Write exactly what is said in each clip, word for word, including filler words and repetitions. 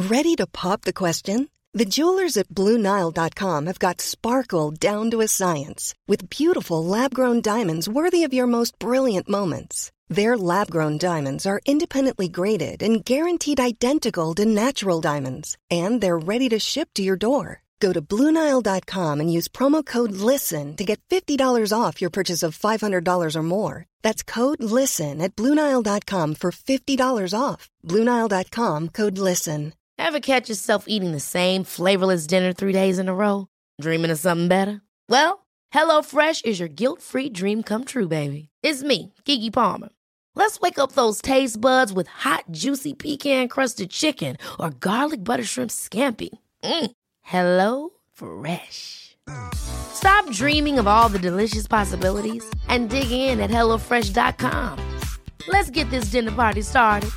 Ready to pop the question? The jewelers at Blue Nile dot com have got sparkle down to a science with beautiful lab-grown diamonds worthy of your most brilliant moments. Their lab-grown diamonds are independently graded and guaranteed identical to natural diamonds, and they're ready to ship to your door. Go to Blue Nile dot com and use promo code LISTEN to get fifty dollars off your purchase of five hundred dollars or more. That's code LISTEN at Blue Nile dot com for fifty dollars off. Blue Nile dot com, code LISTEN. Ever catch yourself eating the same flavorless dinner three days in a row? Dreaming of something better? Well, HelloFresh is your guilt-free dream come true, baby. It's me, Keke Palmer. Let's wake up those taste buds with hot, juicy pecan-crusted chicken or garlic butter shrimp scampi. Mm. Hello Fresh. Stop dreaming of all the delicious possibilities and dig in at hello fresh dot com. Let's get this dinner party started.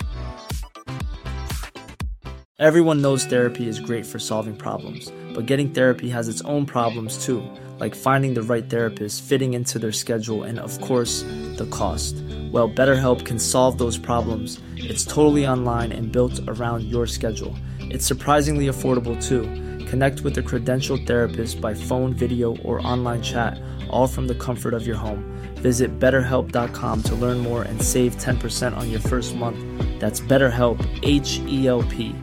Everyone knows therapy is great for solving problems, but getting therapy has its own problems too, like finding the right therapist, fitting into their schedule, and of course, the cost. Well, BetterHelp can solve those problems. It's totally online and built around your schedule. It's surprisingly affordable too. Connect with a credentialed therapist by phone, video, or online chat, all from the comfort of your home. Visit better help dot com to learn more and save ten percent on your first month. That's BetterHelp, H E L P.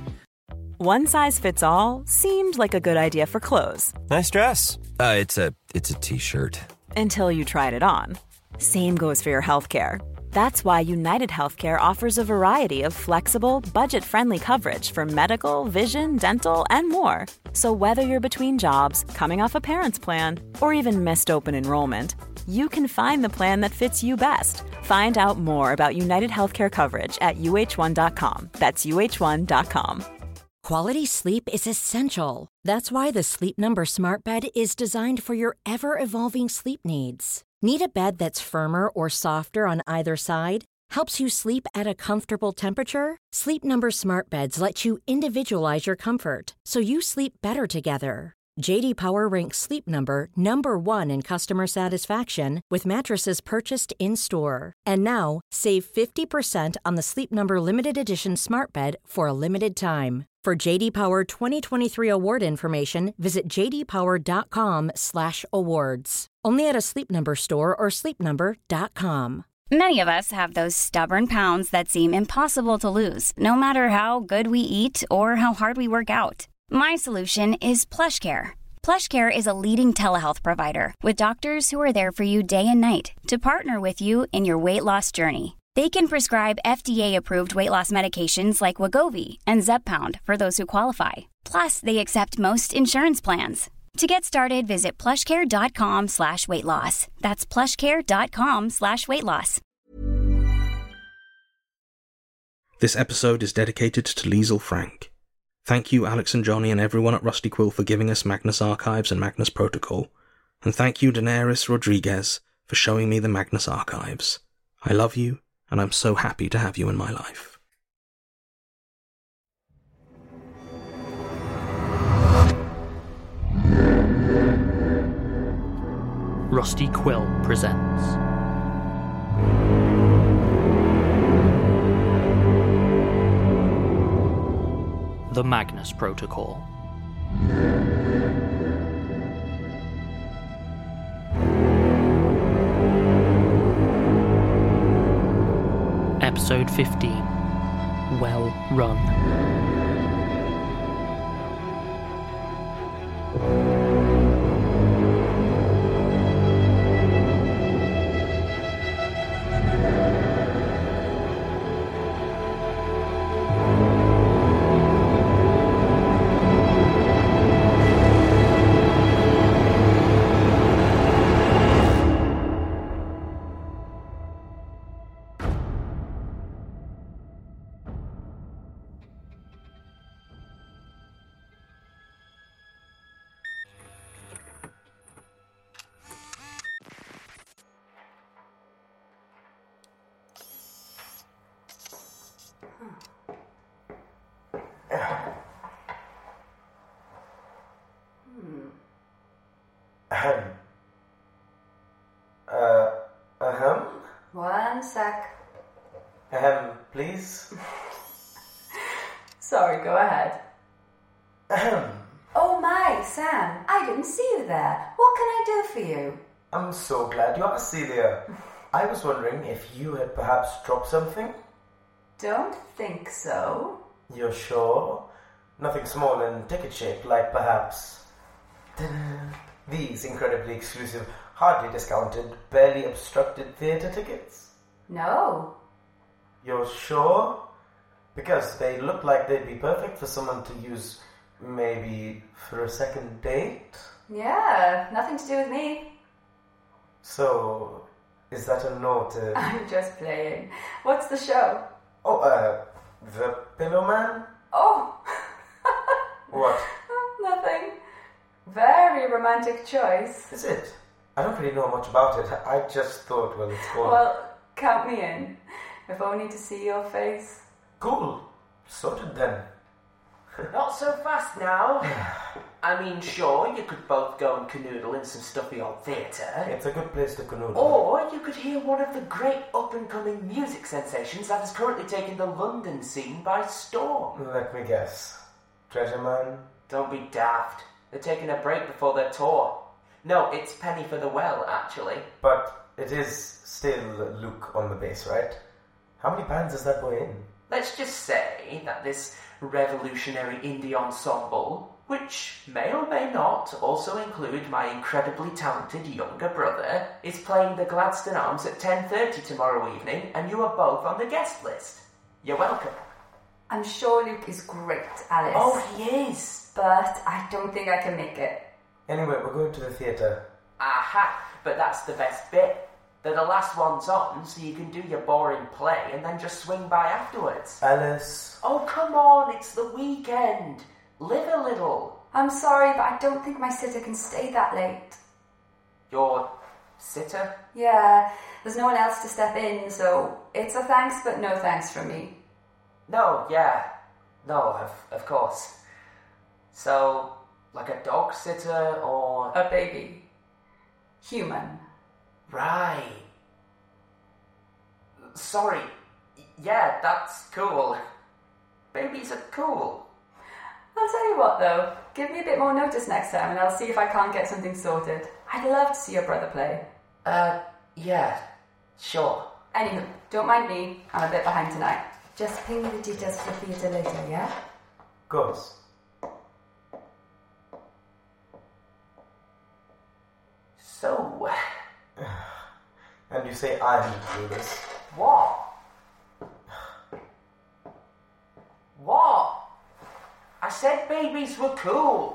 One size fits all seemed like a good idea for clothes. Nice dress. Uh, it's a it's a t-shirt. Until you tried it on. Same goes for your healthcare. That's why United Healthcare offers a variety of flexible, budget-friendly coverage for medical, vision, dental, and more. So whether you're between jobs, coming off a parent's plan, or even missed open enrollment, you can find the plan that fits you best. Find out more about United Healthcare coverage at U H one dot com. That's U H one dot com. Quality sleep is essential. That's why the Sleep Number Smart Bed is designed for your ever-evolving sleep needs. Need a bed that's firmer or softer on either side? Helps you sleep at a comfortable temperature? Sleep Number Smart Beds let you individualize your comfort, so you sleep better together. J D Power ranks Sleep Number number one in customer satisfaction with mattresses purchased in-store. And now, save fifty percent on the Sleep Number Limited Edition Smart Bed for a limited time. For J D Power twenty twenty-three award information, visit j d power dot com slash awards. Only at a Sleep Number store or sleep number dot com. Many of us have those stubborn pounds that seem impossible to lose, no matter how good we eat or how hard we work out. My solution is PlushCare. PlushCare is a leading telehealth provider with doctors who are there for you day and night to partner with you in your weight loss journey. They can prescribe F D A-approved weight loss medications like Wegovy and Zepbound for those who qualify. Plus, they accept most insurance plans. To get started, visit plushcare.com slash weight loss. That's plushcare.com slash weight loss. This episode is dedicated to Liesl Frank. Thank you, Alex and Johnny and everyone at Rusty Quill for giving us Magnus Archives and Magnus Protocol. And thank you, Daenerys Rodriguez, for showing me the Magnus Archives. I love you, and I'm so happy to have you in my life. Rusty Quill presents The Magnus Protocol. Episode fifteen. Well Run. Ahem. Uh, ahem? One sec. Ahem, please. Sorry. sorry, go ahead. Ahem. Oh my, Sam, I didn't see you there. What can I do for you? I'm so glad you are, Celia. I was wondering if you had perhaps dropped something? Don't think so. You're sure? Nothing small and ticket-shaped, like perhaps... these incredibly exclusive, hardly discounted, barely obstructed theatre tickets? No. You're sure? Because they look like they'd be perfect for someone to use, maybe, for a second date? Yeah, nothing to do with me. So, is that a note? Uh... I'm just playing. What's the show? Oh, uh, The Pillow Man? Oh! What? Nothing. Very romantic choice. Is it? I don't really know much about it. I just thought, well, it's cool. Well, count me in. If only to see your face. Cool. Sorted then. Not so fast now. I mean, sure, you could both go and canoodle in some stuffy old theatre. It's a good place to canoodle. Or you could hear one of the great up-and-coming music sensations that is currently taking the London scene by storm. Let me guess. Treasure Man? Don't be daft. They're taking a break before their tour. No, it's Penny for the Well, actually. But it is still Luke on the bass, right? How many bands is that boy in? Let's just say that this revolutionary indie ensemble, which may or may not also include my incredibly talented younger brother, is playing the Gladstone Arms at ten thirty tomorrow evening, and you are both on the guest list. You're welcome. I'm sure Luke is great, Alice. Oh, he is. But I don't think I can make it. Anyway, we're going to the theatre. Aha, but that's the best bit. They're the last ones on, so you can do your boring play and then just swing by afterwards. Alice. Oh, come on, it's the weekend. Live a little. I'm sorry, but I don't think my sitter can stay that late. Your sitter? Yeah, there's no one else to step in, so it's a thanks but no thanks from me. No, yeah. No, of, of course. So, like a dog sitter or... A baby. Human. Right. Sorry. Yeah, that's cool. Babies are cool. I'll tell you what though, give me a bit more notice next time and I'll see if I can't get something sorted. I'd love to see your brother play. Uh, yeah, sure. Anywho, don't mind me, I'm a bit behind tonight. Just ping me the details for the theatre later, yeah? Of course. So... And you say I need to do this. What? What? I said babies were cool.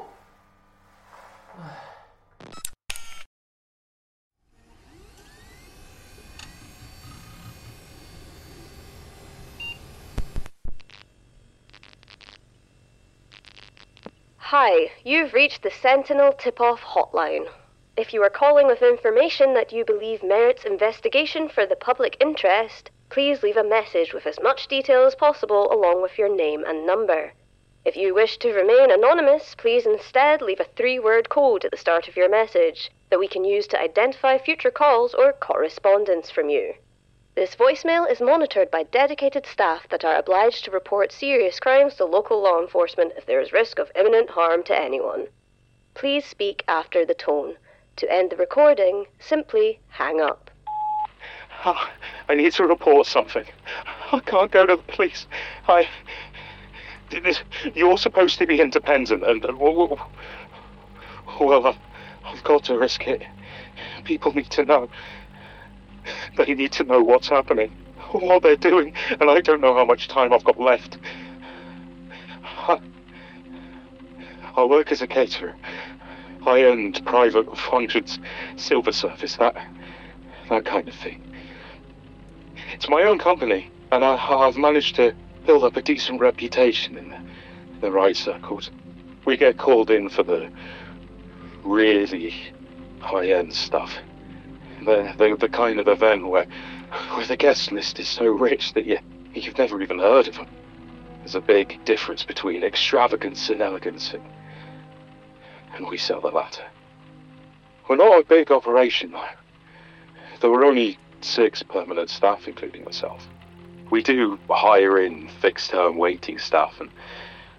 Hi, you've reached the Sentinel Tip-Off Hotline. If you are calling with information that you believe merits investigation for the public interest, please leave a message with as much detail as possible along with your name and number. If you wish to remain anonymous, please instead leave a three-word code at the start of your message that we can use to identify future calls or correspondence from you. This voicemail is monitored by dedicated staff that are obliged to report serious crimes to local law enforcement if there is risk of imminent harm to anyone. Please speak after the tone. To end the recording, simply hang up. Oh, I need to report something. I can't go to the police. I... This, you're supposed to be independent and... and well, well, I've got to risk it. People need to know. They need to know what's happening, what they're doing, and I don't know how much time I've got left. I, I work as a caterer. High-end, private, hundreds, silver service, that, that kind of thing. It's my own company, and I, I've managed to build up a decent reputation in the, the right circles. We get called in for the really high-end stuff. The, the, the kind of event where, where the guest list is so rich that you, you've never even heard of them. There's a big difference between extravagance and elegance, and, and we sell the latter. We're not a big operation, though. There were only six permanent staff, including myself. We do hire in fixed-term waiting staff, and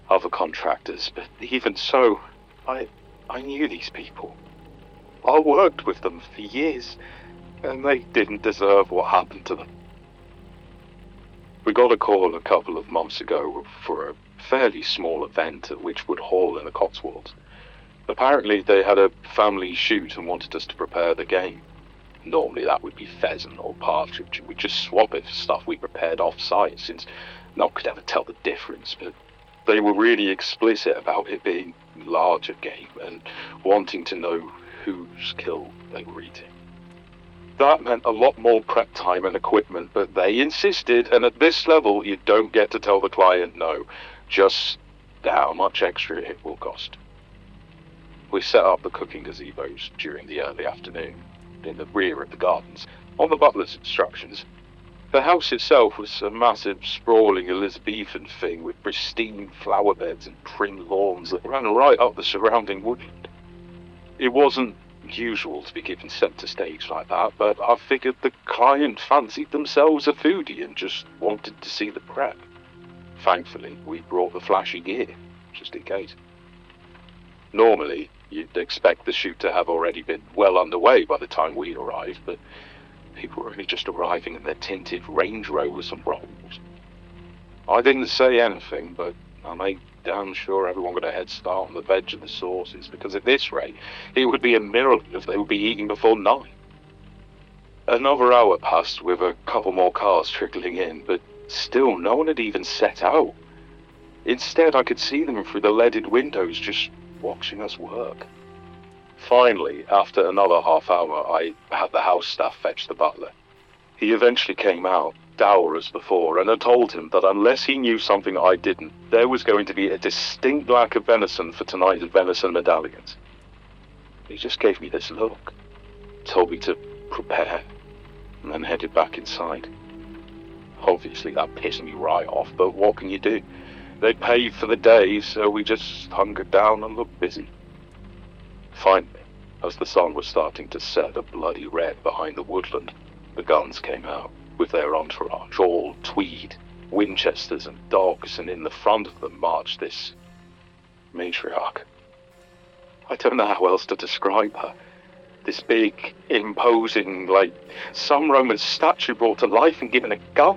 other contractors, but even so, I, I knew these people. I worked with them for years, and they didn't deserve what happened to them. We got a call a couple of months ago for a fairly small event at Wychwood Hall in the Cotswolds. Apparently they had a family shoot and wanted us to prepare the game. Normally that would be pheasant or partridge, and we'd just swap it for stuff we prepared off-site, since no one could ever tell the difference, but they were really explicit about it being larger game and wanting to know whose kill they were eating. That meant a lot more prep time and equipment, but they insisted, and at this level you don't get to tell the client no, just how much extra it will cost. We set up the cooking gazebos during the early afternoon, in the rear of the gardens, on the butler's instructions. The house itself was a massive, sprawling Elizabethan thing with pristine flower beds and trimmed lawns that ran right up the surrounding woodland. It wasn't usual to be given centre stage like that, but I figured the client fancied themselves a foodie and just wanted to see the prep. Thankfully, we brought the flashy gear, just in case. Normally, you'd expect the shoot to have already been well underway by the time we arrived, but people were only just arriving in their tinted Range Rovers and Rolls. I didn't say anything, but I made damn sure everyone got a head start on the veg and the sauces, because at this rate, it would be a miracle if they would be eating before nine. Another hour passed with a couple more cars trickling in, but still no one had even set out. Instead, I could see them through the leaded windows just watching us work. Finally, after another half hour, I had the house staff fetch the butler. He eventually came out, dour as before, and I told him that unless he knew something I didn't, there was going to be a distinct lack of venison for tonight's venison medallions. He just gave me this look, told me to prepare, and then headed back inside. Obviously that pissed me right off, but what can you do? They'd paid for the day, so we just hungered down and looked busy. Finally, as the sun was starting to set a bloody red behind the woodland, the guns came out, with their entourage, all tweed, Winchesters and dogs, and in the front of them marched this matriarch. I don't know how else to describe her. This big, imposing, like some Roman statue brought to life and given a gun.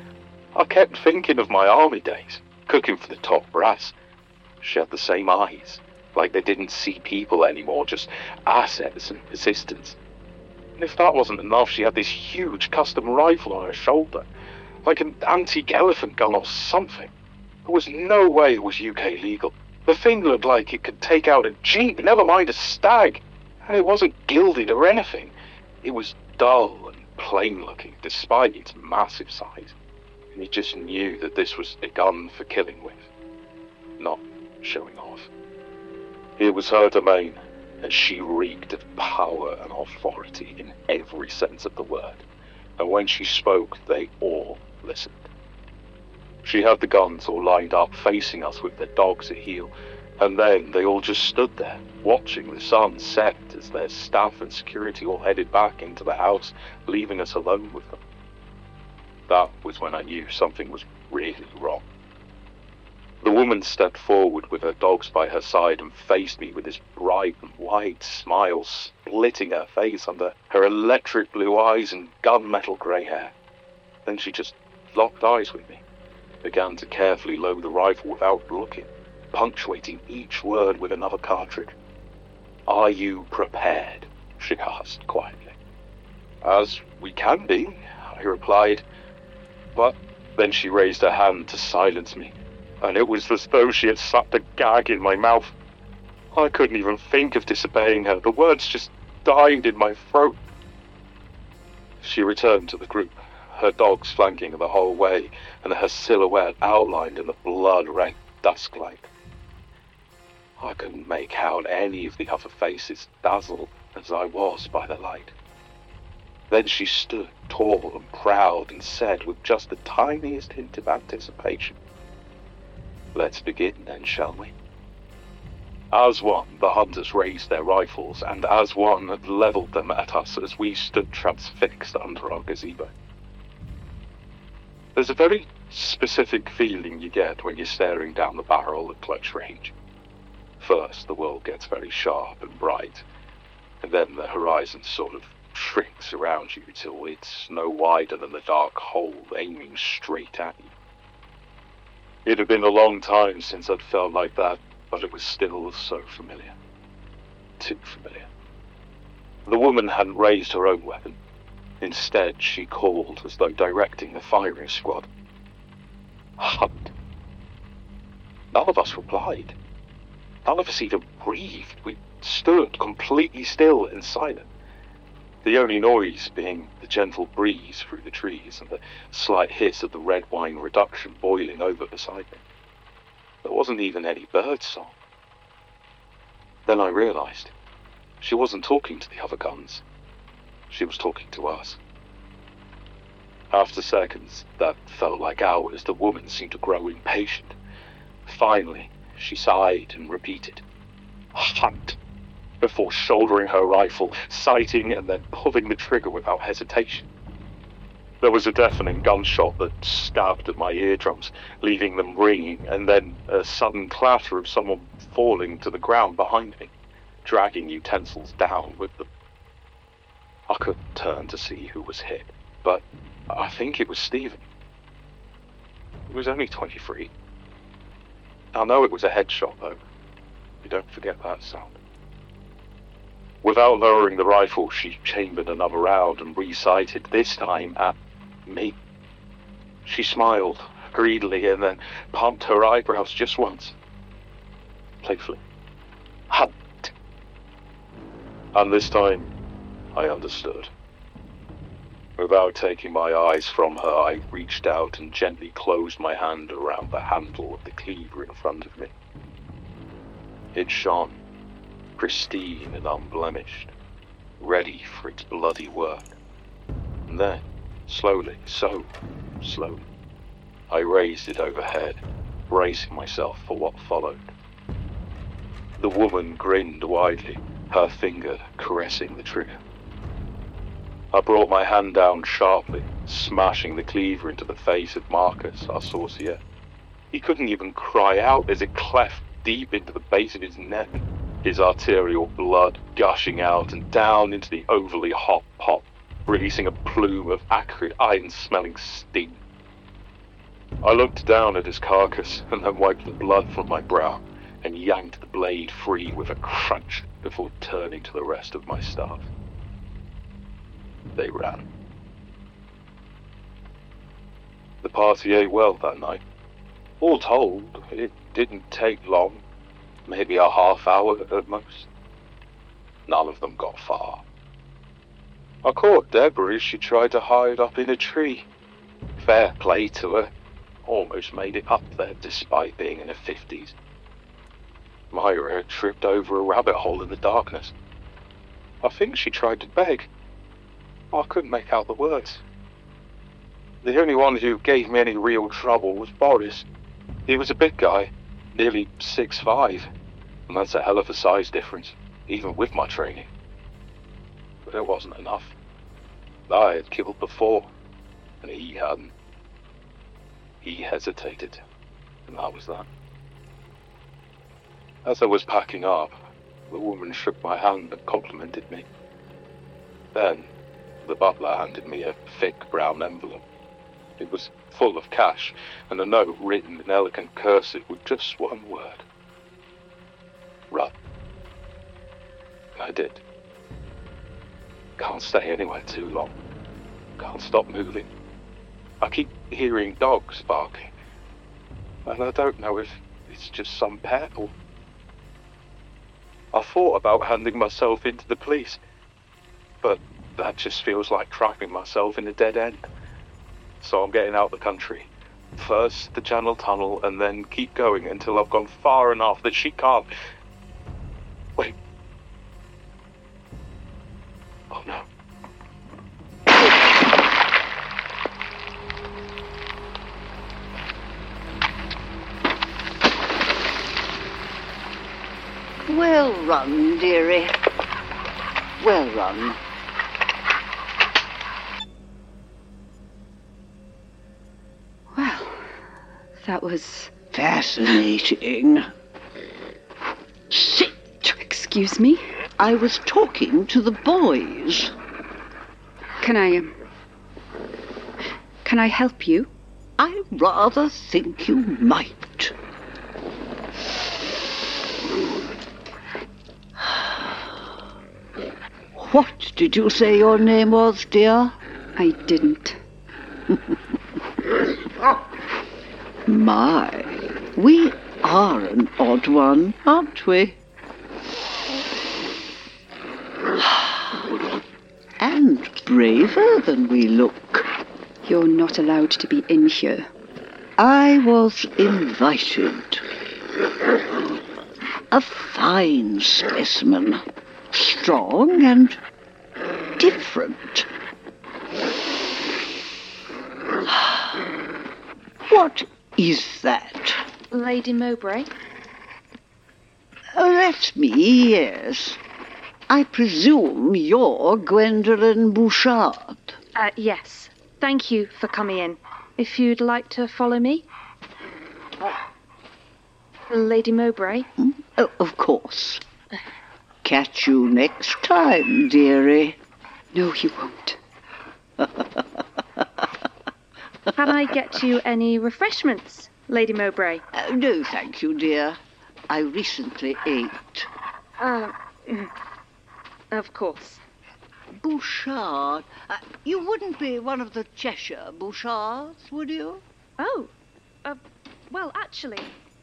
I kept thinking of my army days, cooking for the top brass. She had the same eyes, like they didn't see people anymore, just assets and resistance. And if that wasn't enough, she had this huge custom rifle on her shoulder, like an antique elephant gun or something. There was no way it was U K legal. The thing looked like it could take out a jeep, never mind a stag. And it wasn't gilded or anything. It was dull and plain looking, despite its massive size. And he just knew that this was a gun for killing with, not showing off. It was her domain, and she reeked of power and authority in every sense of the word. And when she spoke, they all listened. She had the guns all lined up, facing us with their dogs at heel, and then they all just stood there, watching the sun set as their staff and security all headed back into the house, leaving us alone with them. That was when I knew something was really wrong. The woman stepped forward with her dogs by her side and faced me with this bright and wide smile splitting her face under her electric blue eyes and gunmetal grey hair. Then she just locked eyes with me, began to carefully load the rifle without looking, punctuating each word with another cartridge. "Are you prepared?" she asked quietly. "As we can be," I replied, but then she raised her hand to silence me, and it was as though she had slapped a gag in my mouth. I couldn't even think of disobeying her. The words just died in my throat. She returned to the group, her dogs flanking the whole way, and her silhouette outlined in the blood-red dusk light. I couldn't make out any of the other faces, dazzled as I was by the light. Then she stood tall and proud and said with just the tiniest hint of anticipation, "Let's begin then, shall we?" As one, the hunters raised their rifles, and as one had levelled them at us as we stood transfixed under our gazebo. There's a very specific feeling you get when you're staring down the barrel at close range. First, the world gets very sharp and bright, and then the horizon sort of shrinks around you till it's no wider than the dark hole aiming straight at you. It had been a long time since I'd felt like that, but it was still so familiar. Too familiar. The woman hadn't raised her own weapon. Instead, she called as though directing the firing squad. Hunt. None of us replied. None of us even breathed. We stood completely still and silent. The only noise being the gentle breeze through the trees and the slight hiss of the red wine reduction boiling over beside me. There wasn't even any bird song. Then I realized she wasn't talking to the other guns. She was talking to us. After seconds that felt like hours, the woman seemed to grow impatient. Finally, she sighed and repeated, "Hunt," before shouldering her rifle, sighting and then pulling the trigger without hesitation. There was a deafening gunshot that stabbed at my eardrums, leaving them ringing, and then a sudden clatter of someone falling to the ground behind me, dragging utensils down with them. I couldn't turn to see who was hit, but I think it was Stephen. He was only twenty-three. I know it was a headshot, though. You don't forget that sound. Without lowering the rifle, she chambered another round and re-sighted, this time at me. She smiled greedily and then pumped her eyebrows just once. Playfully. Hunt. And this time, I understood. Without taking my eyes from her, I reached out and gently closed my hand around the handle of the cleaver in front of me. It shone, pristine and unblemished, ready for its bloody work. And then, slowly, so slowly, I raised it overhead, bracing myself for what followed. The woman grinned widely, her finger caressing the trigger. I brought my hand down sharply, smashing the cleaver into the face of Marcus, our sorcier. He couldn't even cry out as it cleft deep into the base of his neck, his arterial blood gushing out and down into the overly hot pot, releasing a plume of acrid, iron-smelling steam. I looked down at his carcass and then wiped the blood from my brow and yanked the blade free with a crunch before turning to the rest of my staff. They ran. The party ate well that night. All told, it didn't take long, maybe a half hour at most. None of them got far. I caught Deborah as she tried to hide up in a tree. Fair play to her. Almost made it up there despite being in her fifties. Myra tripped over a rabbit hole in the darkness. I think she tried to beg. I couldn't make out the words. The only one who gave me any real trouble was Boris. He was a big guy, nearly six five, and that's a hell of a size difference, even with my training. But it wasn't enough. I had killed before, and he hadn't. He hesitated, and that was that. As I was packing up, the woman shook my hand and complimented me. Then, the butler handed me a thick brown envelope. It was full of cash, and a note written in elegant cursive with just one word. Run. I did. Can't stay anywhere too long. Can't stop moving. I keep hearing dogs barking, and I don't know if it's just some pet or... I thought about handing myself in to the police, but that just feels like trapping myself in a dead end. So I'm getting out the country. First the Channel Tunnel, and then keep going until I've gone far enough that she can't... Wait. Oh no. Well run, dearie. Well run. Well, That was... fascinating. Sit. Excuse me? I was talking to the boys. Can I, um... Can I help you? I rather think you might. What did you say your name was, dear? I didn't. My, we are an odd one, aren't we? And braver than we look. You're not allowed to be in here. I was invited. A fine specimen. Strong and different. What is that? Lady Mowbray? Oh, that's me, yes. I presume you're Gwendolen Bouchard. Uh, yes. Thank you for coming in. If you'd like to follow me. Lady Mowbray? Hmm? Oh, of course. Catch you next time, dearie. No, you won't. Can I get you any refreshments, Lady Mowbray? Uh, no, thank you, dear. I recently ate. Uh, of course. Bouchard. Uh, you wouldn't be one of the Cheshire Bouchards, would you? Oh, uh, well, actually...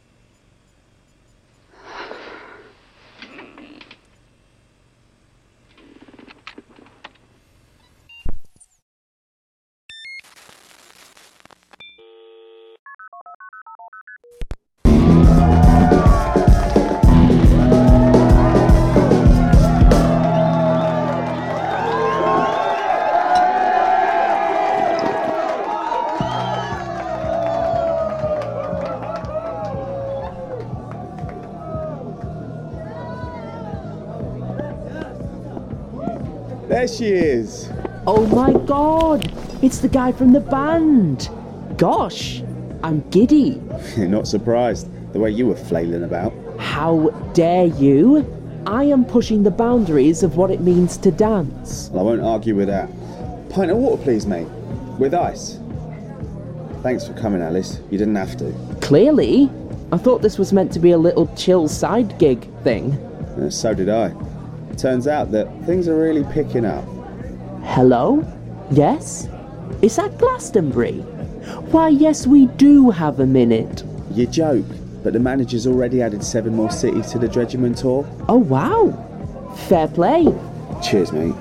There she is. Oh my god! It's the guy from the band! Gosh! I'm giddy. Not surprised, the way you were flailing about. How dare you? I am pushing the boundaries of what it means to dance. Well, I won't argue with that. Pint of water, please, mate. With ice. Thanks for coming, Alice. You didn't have to. Clearly. I thought this was meant to be a little chill side gig thing. Uh, so did I. Turns out that things are really picking up. Hello? Yes? Is that Glastonbury? Why, yes, we do have a minute. You joke, but the manager's already added seven more cities to the Dredgerman tour. Oh, wow. Fair play. Cheers, mate.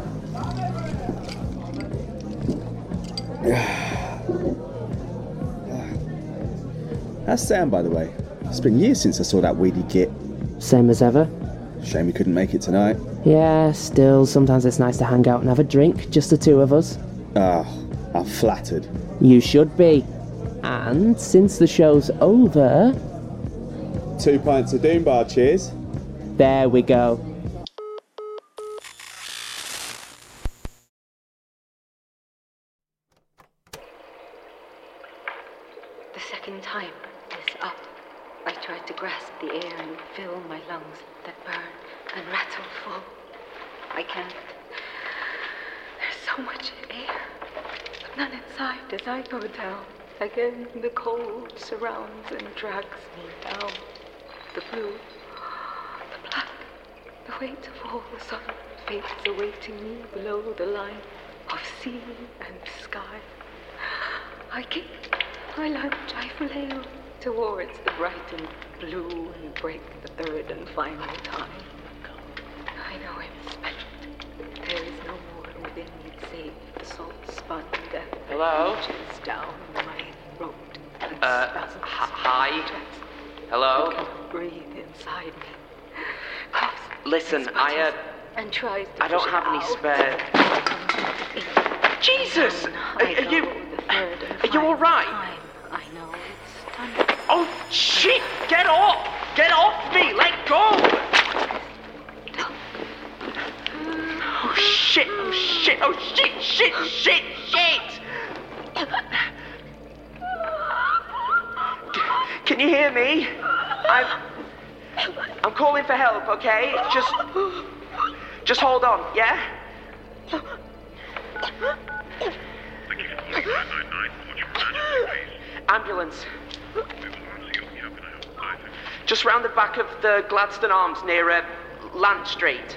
How's Sam, by the way? It's been years since I saw that weedy git. Same as ever. Shame he couldn't make it tonight. Yeah, still, sometimes it's nice to hang out and have a drink, just the two of us. Ah, oh, I'm flattered. You should be. And since the show's over... Two pints of Doom Bar, cheers. There we go. The second time is up. I tried to grasp the air and fill my lungs that burn and rattle full. I can't. There's so much air, but none inside as I go down. Again, the cold surrounds and drags me down. The blue, the black, the weight of all the sun fates awaiting me below the line of sea and sky. I kick, I lunge, I flail towards the bright and blue and break the third and final time. I know I'm spent. There is no more within me save the salt-spun death that Hello? reaches down my throat and Uh, spasms h- hi? my chest. Hello? I cannot breathe inside me. Coughs Listen, and I, uh... and tries to I don't push have it any out. spare... Jesus! I Are go you... the third and Are you final alright? time. I know it's done. Oh, shit! Get off! Get off me! Let go! Oh, shit! Oh, shit! Oh, shit! Shit! Shit! Shit! hear me? I'm... I'm calling for help, okay? Just... Just hold on, yeah? Ambulance. Just round the back of the Gladstone Arms near uh, Land Street.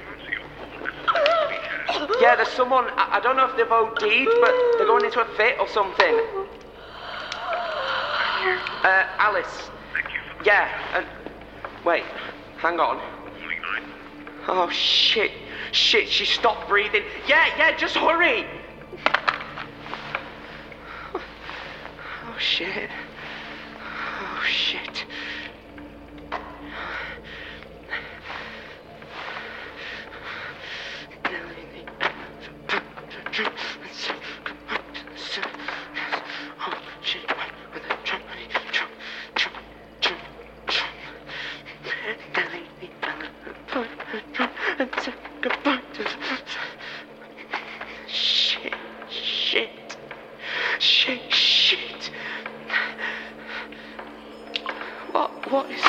Yeah, there's someone, I, I don't know if they've O D'd, but they're going into a fit or something. Uh, Alice. Yeah, and... Wait, hang on. Oh, shit. Shit, she stopped breathing. Yeah, yeah, just hurry! Oh, shit. Oh, shit. Shit, shit, shit, shit. What, what is...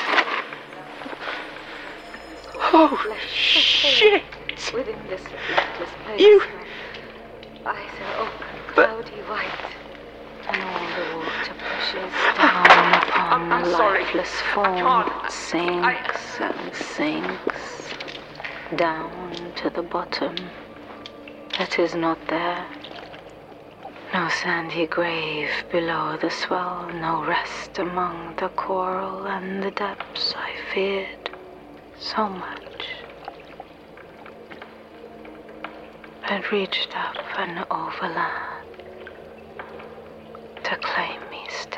Oh, shit! Within this lightless place, You... eyes are open, cloudy white, and all the water pushes down upon I'm the sorry. lifeless I form. can't. It sinks and sinks down to the bottom. It is not there. No sandy grave below the swell, no rest among the coral and the depths I feared so much. Had reached up and overland to claim me still.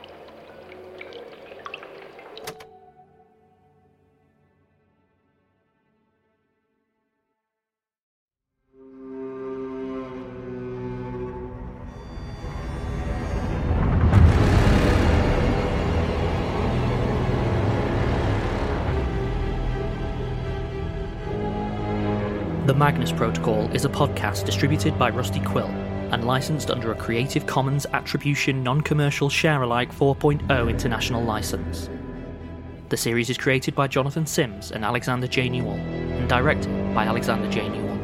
The Magnus Protocol is a podcast distributed by Rusty Quill and licensed under a Creative Commons Attribution Non-Commercial Share-alike four point oh international license. The series is created by Jonathan Sims and Alexander J. Newell and directed by Alexander J. Newell.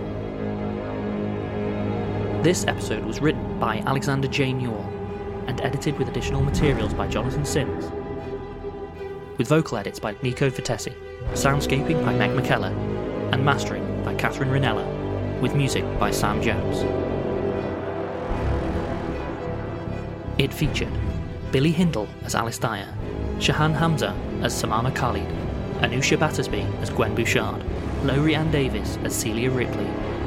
This episode was written by Alexander J. Newell and edited with additional materials by Jonathan Sims, with vocal edits by Nico Vitesi, soundscaping by Meg McKellar, and mastering by Catherine Rinella, with music by Sam Jones. It featured Billy Hindle as Alice Dyer, Shahan Hamza as Samana Khalid, Anusha Battersby as Gwen Bouchard, Lowry Ann Davis as Celia Ripley.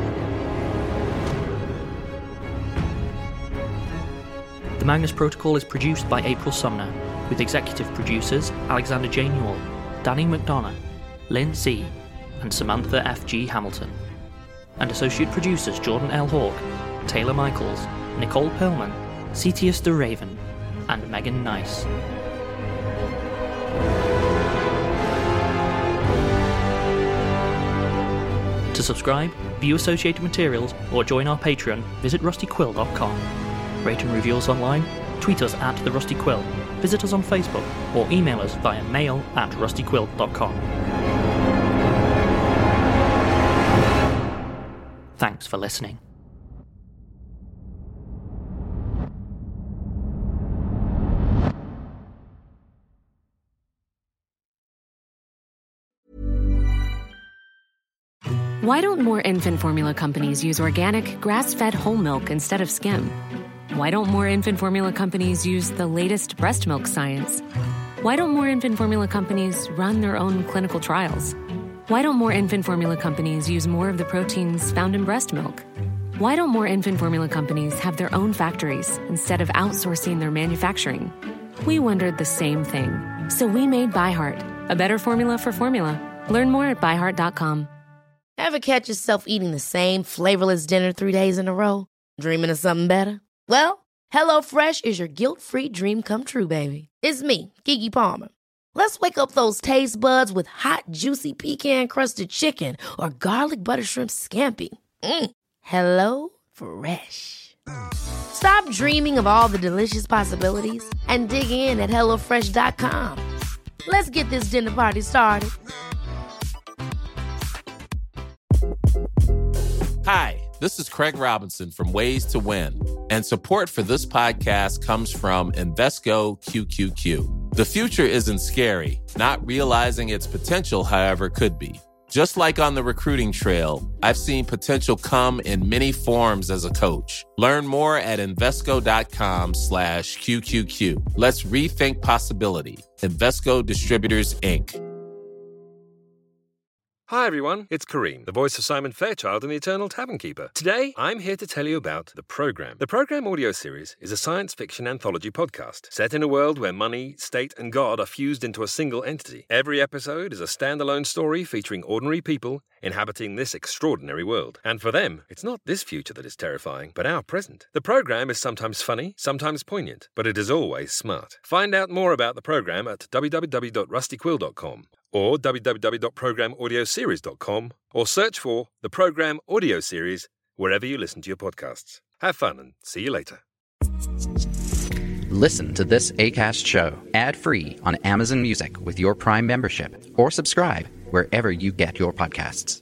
The Magnus Protocol is produced by April Sumner, with executive producers Alexander J. Newell, Danny McDonough, Lynn C., and Samantha F G. Hamilton, and associate producers Jordan L. Hawke, Taylor Michaels, Nicole Perlman, Cetius de Raven, and Megan Nice. To subscribe, view associated materials, or join our Patreon, visit rusty quill dot com. Rate and review us online, tweet us at The Rusty Quill, visit us on Facebook, or email us via mail at rusty quill dot com. Thanks for listening. Why don't more infant formula companies use organic, grass-fed whole milk instead of skim? Why don't more infant formula companies use the latest breast milk science? Why don't more infant formula companies run their own clinical trials? Why don't more infant formula companies use more of the proteins found in breast milk? Why don't more infant formula companies have their own factories instead of outsourcing their manufacturing? We wondered the same thing. So we made ByHeart, a better formula for formula. Learn more at by heart dot com. Ever catch yourself eating the same flavorless dinner three days in a row? Dreaming of something better? Well, HelloFresh is your guilt-free dream come true, baby. It's me, Keke Palmer. Let's wake up those taste buds with hot, juicy pecan-crusted chicken or garlic butter shrimp scampi. Mm. Hello Fresh. Stop dreaming of all the delicious possibilities and dig in at hello fresh dot com. Let's get this dinner party started. Hi, this is Craig Robinson from Ways to Win, and support for this podcast comes from Invesco Q Q Q. The future isn't scary. Not realizing its potential, however, could be. Just like on the recruiting trail, I've seen potential come in many forms as a coach. Learn more at Invesco.com slash QQQ. Let's rethink possibility. Invesco Distributors, Incorporated. Hi everyone, it's Kareem, the voice of Simon Fairchild in The Eternal Tavern Keeper. Today, I'm here to tell you about The Program. The Program audio series is a science fiction anthology podcast set in a world where money, state, and God are fused into a single entity. Every episode is a standalone story featuring ordinary people inhabiting this extraordinary world. And for them, it's not this future that is terrifying, but our present. The Program is sometimes funny, sometimes poignant, but it is always smart. Find out more about The Program at w w w dot rusty quill dot com. or w w w dot program audio series dot com, or search for The Program Audio Series wherever you listen to your podcasts. Have fun and see you later. Listen to this Acast show ad-free on Amazon Music with your Prime membership, or subscribe wherever you get your podcasts.